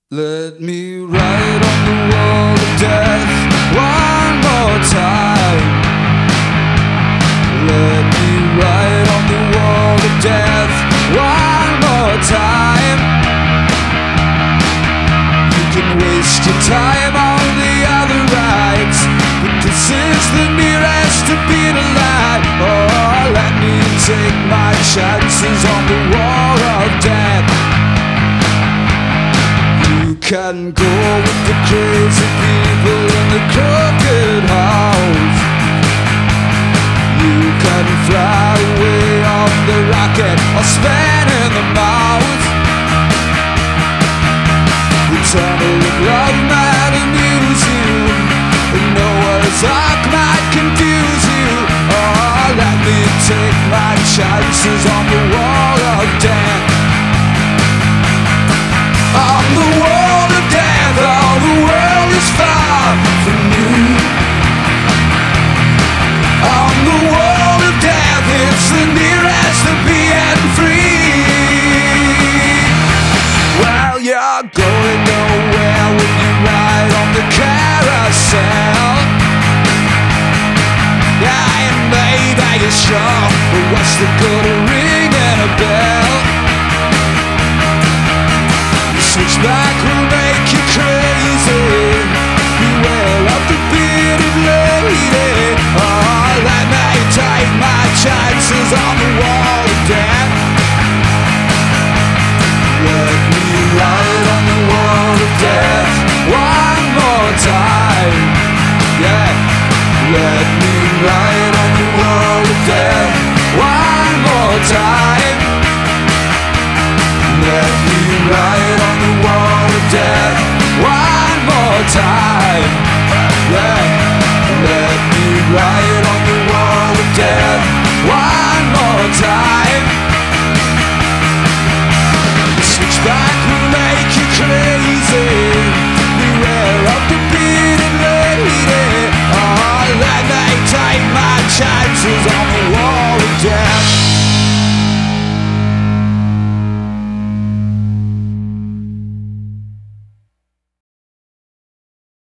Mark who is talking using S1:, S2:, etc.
S1: Let me write on the wall of death one more time. Let me write on the wall of death one more time. You can waste your time on the other rights, but this is the nearest to being alive. Oh, let me take my chances on the wall of death. You can go with the crazy people in the crooked house. You can fly away on the rocket or spin in the mouth. The tunnel of love might amuse you, but Noah's Ark might confuse you. Oh, let me take my chances on the wall of death. On the wall of death, all the world is far from you. On the wall of death, it's the nearest to being free. Well, you're going nowhere when you ride on the carousel. Yeah, and maybe you're sure, but what's the good of ringing a bell? Switchback will make you crazy. Beware of the bearded lady. Oh, let me take my chances on the wall of death. Let me write on the wall of death one more time. Yeah, let me write on the wall of death one more time. Let me write on the wall of death one more time.